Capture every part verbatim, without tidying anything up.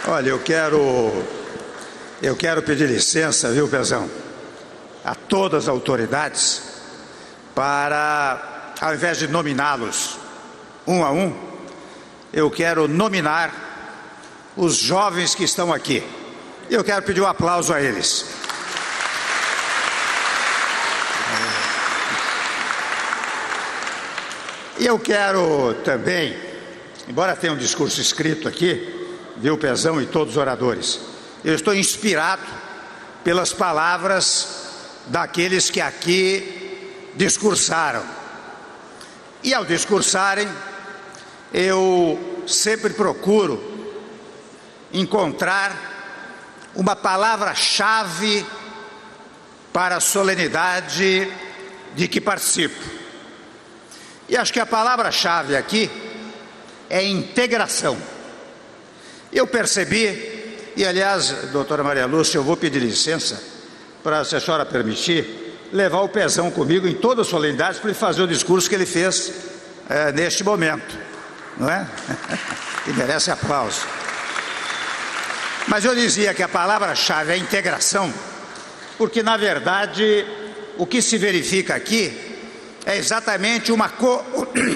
Olha, eu quero, eu quero pedir licença, viu, Pezão, a todas as autoridades para, ao invés de nominá-los um a um, eu quero nominar os jovens que estão aqui. Eu quero pedir um aplauso a eles. E eu quero também, embora tenha um discurso escrito aqui, viu, Pezão e todos os oradores, eu estou inspirado pelas palavras daqueles que aqui discursaram. E ao discursarem, eu sempre procuro encontrar uma palavra-chave para a solenidade de que participo. E acho que a palavra-chave aqui é integração. Eu percebi, e aliás, doutora Maria Lúcia, eu vou pedir licença para, se a senhora permitir, levar o Pezão comigo em toda a solenidade para ele fazer o discurso que ele fez é, neste momento, não é? E merece aplauso. Mas eu dizia que a palavra-chave é integração, porque na verdade o que se verifica aqui é exatamente uma, co...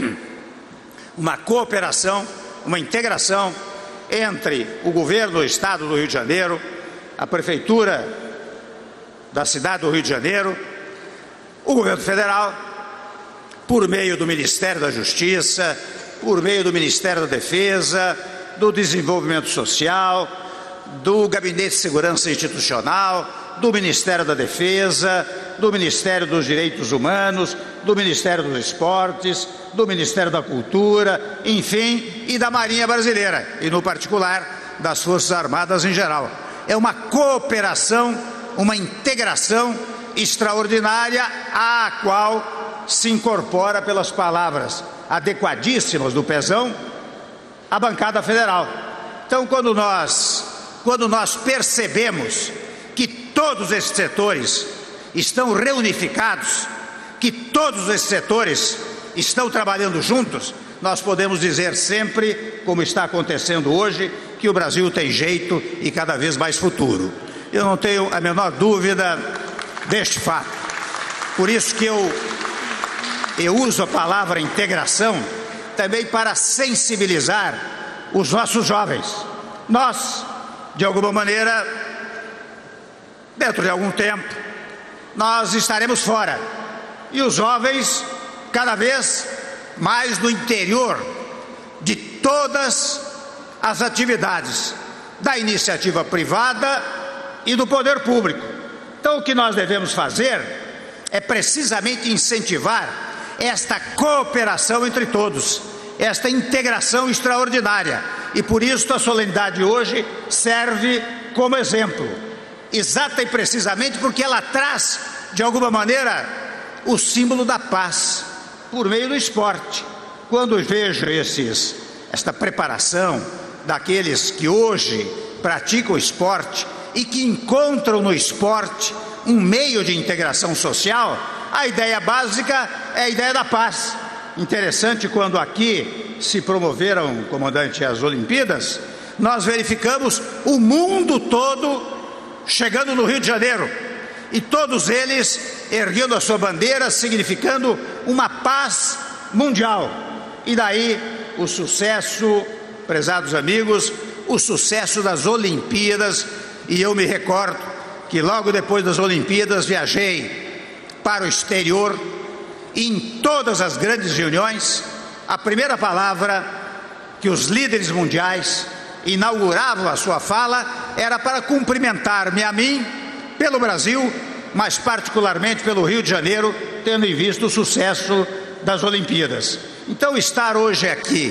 uma cooperação, uma integração entre o governo do Estado do Rio de Janeiro, a Prefeitura da cidade do Rio de Janeiro, o governo federal, por meio do Ministério da Justiça, por meio do Ministério da Defesa, do Desenvolvimento Social, do Gabinete de Segurança Institucional, do Ministério da Defesa, do Ministério dos Direitos Humanos, do Ministério dos Esportes, do Ministério da Cultura, enfim, e da Marinha Brasileira, e no particular das Forças Armadas em geral. É uma cooperação, uma integração extraordinária à qual se incorpora, pelas palavras adequadíssimas do Pezão, a bancada federal. Então, quando nós, quando nós percebemos que todos esses setores estão reunificados, que todos esses setores estão trabalhando juntos, nós podemos dizer sempre, como está acontecendo hoje, que o Brasil tem jeito e cada vez mais futuro. Eu não tenho a menor dúvida deste fato. Por isso que eu, eu uso a palavra integração também para sensibilizar os nossos jovens. Nós, de alguma maneira, dentro de algum tempo, nós estaremos fora. E os jovens, cada vez mais no interior de todas as atividades da iniciativa privada e do poder público. Então, o que nós devemos fazer é precisamente incentivar esta cooperação entre todos, esta integração extraordinária. E por isso a solenidade de hoje serve como exemplo, exata e precisamente porque ela traz, de alguma maneira, o símbolo da paz, por meio do esporte. Quando vejo esses, esta preparação daqueles que hoje praticam o esporte e que encontram no esporte um meio de integração social, a ideia básica é a ideia da paz. Interessante, quando aqui se promoveram, comandante, as Olimpíadas, nós verificamos o mundo todo chegando no Rio de Janeiro, e todos eles erguendo a sua bandeira, significando uma paz mundial. E daí o sucesso, prezados amigos, o sucesso das Olimpíadas. E eu me recordo que logo depois das Olimpíadas viajei para o exterior, e em todas as grandes reuniões, a primeira palavra que os líderes mundiais inauguravam a sua fala era para cumprimentar-me a mim pelo Brasil, mas particularmente pelo Rio de Janeiro, tendo em vista o sucesso das Olimpíadas. Então, estar hoje aqui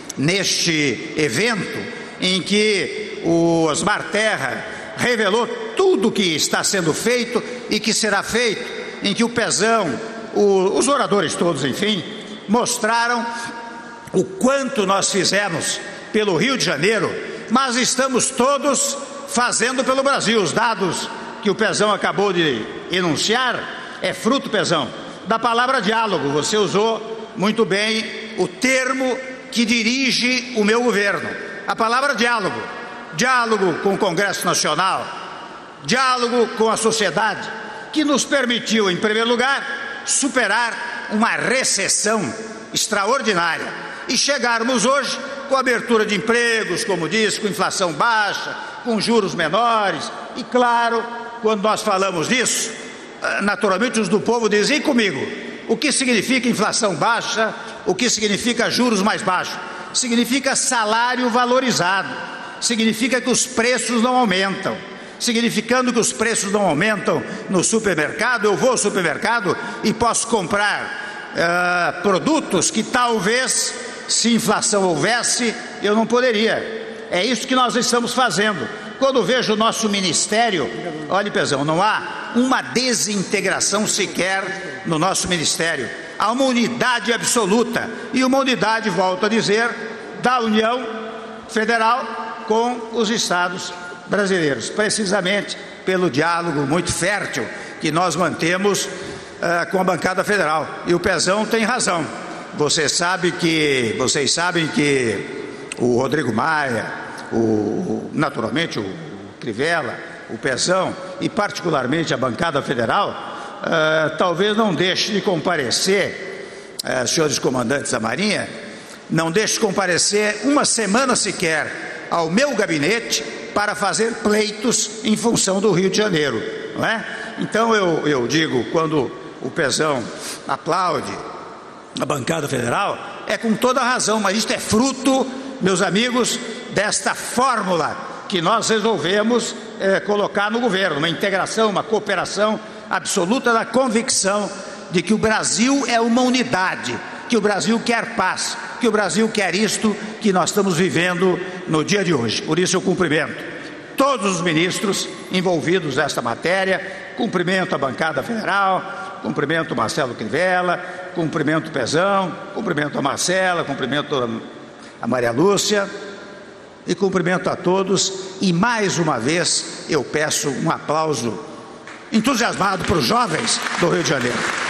neste evento em que o Osmar Terra revelou tudo o que está sendo feito e que será feito, em que o Pezão, o, os oradores todos, enfim, mostraram o quanto nós fizemos pelo Rio de Janeiro, mas estamos todos fazendo pelo Brasil. Os dados que o Pezão acabou de enunciar é fruto, Pezão, da palavra diálogo. Você usou muito bem o termo que dirige o meu governo, a palavra diálogo. diálogo com o Congresso Nacional, diálogo com a sociedade, que nos permitiu, em primeiro lugar, superar uma recessão extraordinária e chegarmos hoje com abertura de empregos, como disse, com inflação baixa, com juros menores. E claro, quando nós falamos disso, naturalmente os do povo dizem: e comigo, o que significa inflação baixa? O que significa juros mais baixos? Significa salário valorizado, significa que os preços não aumentam. Significando que os preços não aumentam no supermercado, eu vou ao supermercado e posso comprar uh, produtos que talvez, se inflação houvesse, eu não poderia. É isso que nós estamos fazendo. Quando vejo o nosso ministério, olha, Pezão, não há uma desintegração sequer no nosso ministério. Há uma unidade absoluta, e uma unidade, volto a dizer, da União Federal com os estados brasileiros, precisamente pelo diálogo muito fértil que nós mantemos uh, com a bancada federal. E o Pezão tem razão. Você sabe que, vocês sabem que o Rodrigo Maia, o, naturalmente o Crivella, o Pezão e particularmente a bancada federal, uh, talvez não deixe de comparecer, uh, senhores comandantes da Marinha, não deixe de comparecer uma semana sequer ao meu gabinete para fazer pleitos em função do Rio de Janeiro, não é? Então eu, eu digo, quando o Pezão aplaude a bancada federal, é com toda a razão, mas isto é fruto, meus amigos, desta fórmula que nós resolvemos é, colocar no governo, uma integração, uma cooperação absoluta, da convicção de que o Brasil é uma unidade, que o Brasil quer paz, que o Brasil quer isto que nós estamos vivendo no dia de hoje. Por isso eu cumprimento todos os ministros envolvidos nesta matéria, cumprimento a bancada federal, cumprimento o Marcelo Crivella, cumprimento o Pezão, cumprimento a Marcela, cumprimento a Maria Lúcia e cumprimento a todos. E mais uma vez eu peço um aplauso entusiasmado para os jovens do Rio de Janeiro.